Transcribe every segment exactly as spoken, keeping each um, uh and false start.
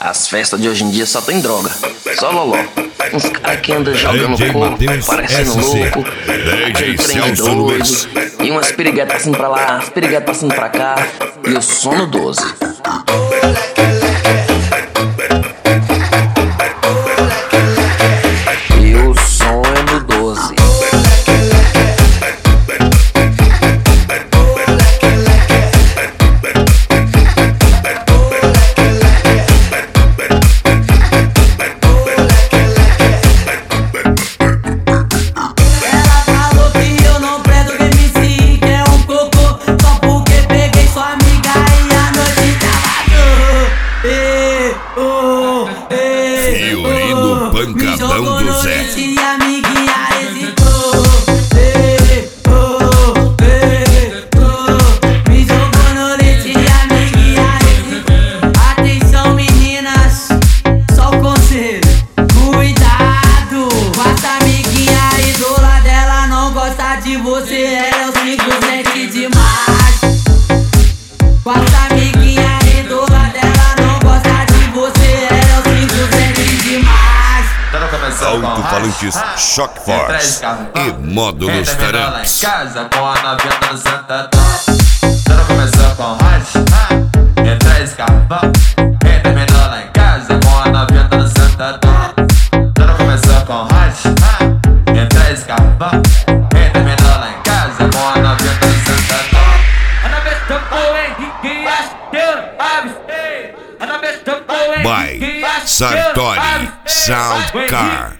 As festas de hoje em dia só tem droga, só loló. Uns caras que andam jogando coco, parecendo louco, aquele trem doido, e umas piriguetas passando pra lá, as piriguetas passando pra cá, e o som no doze. E o som é no doze. Pancadão do Zé. E a amiguinha hesitou. Ei, oh, ei, oh. Me jogou no leite e a amiguinha hesitou. Atenção meninas, só o conselho. Cuidado, com essa amiguinha, a idola dela não gosta de você. Ela é o simplesmente demais. Com essa amiguinha, a idola dela não gosta de você. Ela é o simplesmente demais. Alto-falantes Shock Force e módulos Tarantes. Casa com a novinha no sentadão. Tudo começou com Hot, entra escarvão. Quem terminou lá em casa com a novinha no sentadão. Tudo começou com Hot, entra escarvão. Quem terminou lá em casa com a novinha no sentadão. By Sartori Soundcar.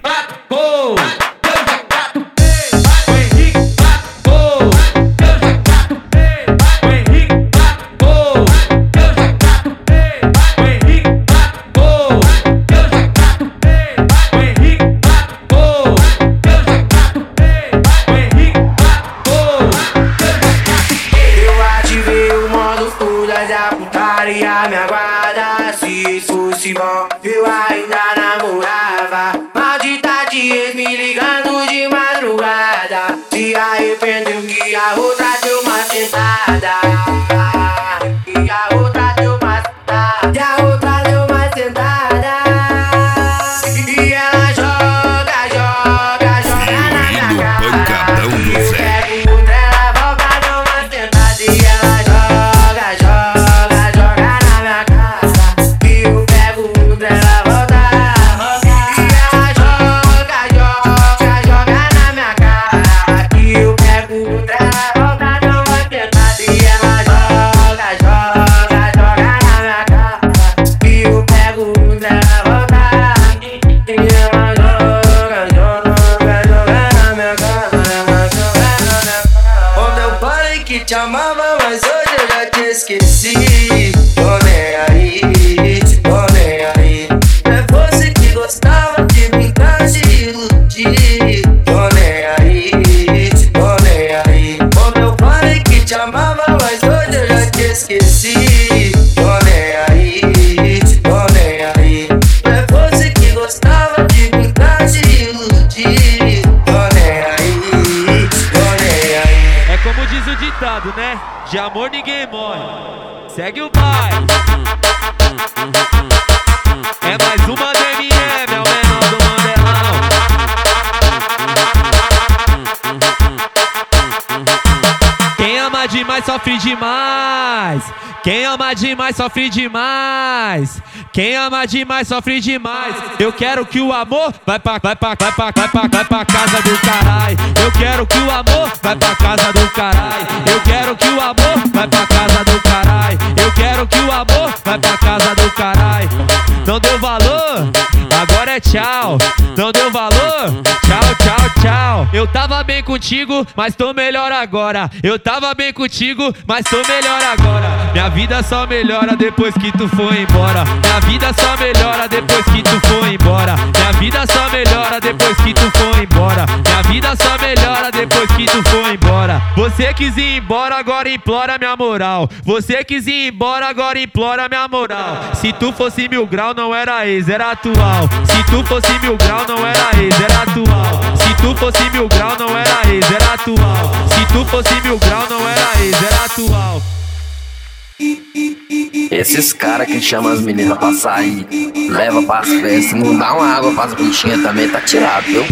Me aguarda, se fosse bom, eu ainda namorava. Maldita dias me ligando de madrugada. Se arrependeu que a outra deu uma sentada. Que a outra deu uma sentada. Que a outra deu uma sentada. E ela joga, joga, joga na minha cara. Pancadão do Zé. Pega outra, ela volta, deu uma sentada. E ela joga, joga. Te amava, mas hoje eu já te esqueci. Tô nem aí, tô nem aí. É você que gostava de brincar, de iludir. Tô nem aí, tô nem aí. Quando eu falei que te amava, mas hoje eu já te esqueci. Tô nem aí, tô nem aí. É você que gostava de brincar, de iludir. Tô nem aí, tô nem aí. É como diz o ditado, né? De amor ninguém morre. Segue o baile. É mais uma do M M, é o menor do Mandelão. Quem ama demais sofre demais. Quem ama demais sofre demais. Quem ama demais sofre demais. Eu quero que o amor vai pra, vai pra, vai pra, vai pra, vai pra casa do caralho. Eu quero que o amor vai pra casa do caralho. Eu quero que o amor vai pra casa do caralho. Eu quero que o amor vai pra casa do caralho. Não deu valor? Agora é tchau. Não deu valor? Tchau, tchau, tchau. Eu tava bem contigo, mas tô melhor agora. Eu tava bem contigo, mas tô melhor agora. Minha vida só melhora depois que tu for embora. Minha vida só melhora depois que tu for embora. Minha vida só melhora depois que tu for embora. Minha vida só melhora depois que tu for embora. Você quis ir embora, agora implora minha moral. Você quis ir embora, agora implora minha moral. Se tu fosse mil grau, não era ex, era atual. Se tu fosse mil grau, não era ex, era atual. Se tu fosse mil grau, não era ex, era atual. Se tu fosse mil grau, não era ex, era atual. Esses caras que chamam as meninas pra sair, leva pras festas, não dá uma água pras bichinhas também, tá tirado, viu?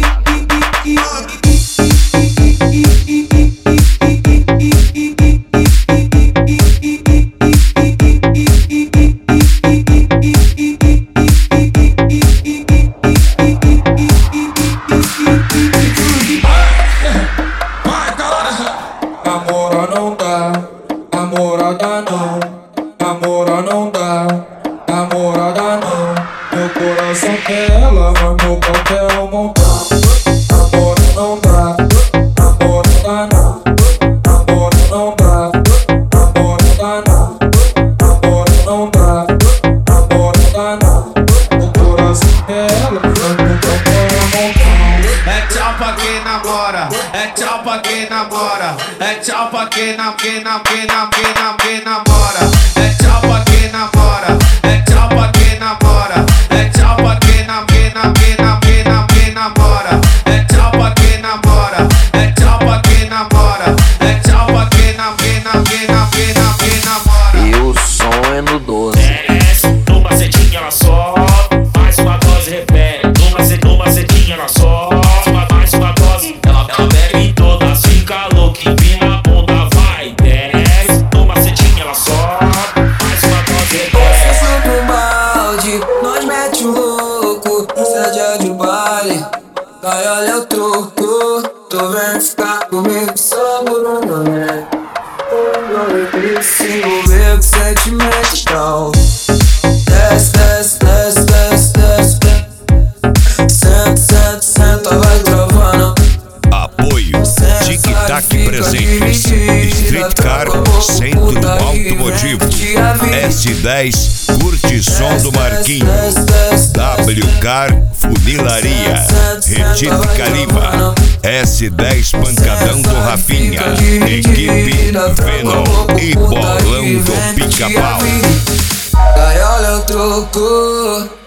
Namora não dá, namorada não. Namora não dá, namorada não. Meu coração quer ela, mas meu pau quer o montão. Namora não dá, namorada não. Namora não dá, namorada não. Namora não dá, namorada não. Meu coração quer ela, mas meu pau quer o montão. É tchau pra quem namora, é tchau pra quem namora, é tchau pra quem nam, quem nam, quem nam, quem nam, quem namora. É tchau pra quem namora, é tchau pra quem namora, é tchau pra quem nam, quem nam, quem nam, quem nam, quem namora. É tchau pra quem namora, é tchau pra quem namora, é tchau pra quem nam, quem nam, quem nam, quem nam, quem namora. E o som é no doze. Desce, numa setinha ela sobe, faz uma dose, repete. Numa se, numa setinha ela sobe, mais uma dose, ela, ela bebe toda, fica louca, empina a bunda, vai, desce. Numa setinha ela sobe, mais uma dose, repete. Sobe o balde, nós mete o louco, sede de baile, vai olha o troco, tu vem ficar comigo só por um momento. Se envolver com sentimento, então desce, desce, desce, desce, desce, senta, senta, senta, vai travando. Apoio Tic Tac Presentes, Street Car, Centro Automotivo, S dez, Curte Som do Marquinho, W Car, Funilaria, Retífica Lima, S dez Pancadão do Rafinha, Equipe Venom e Bolão do Pica-Pau. Vai olha o troco.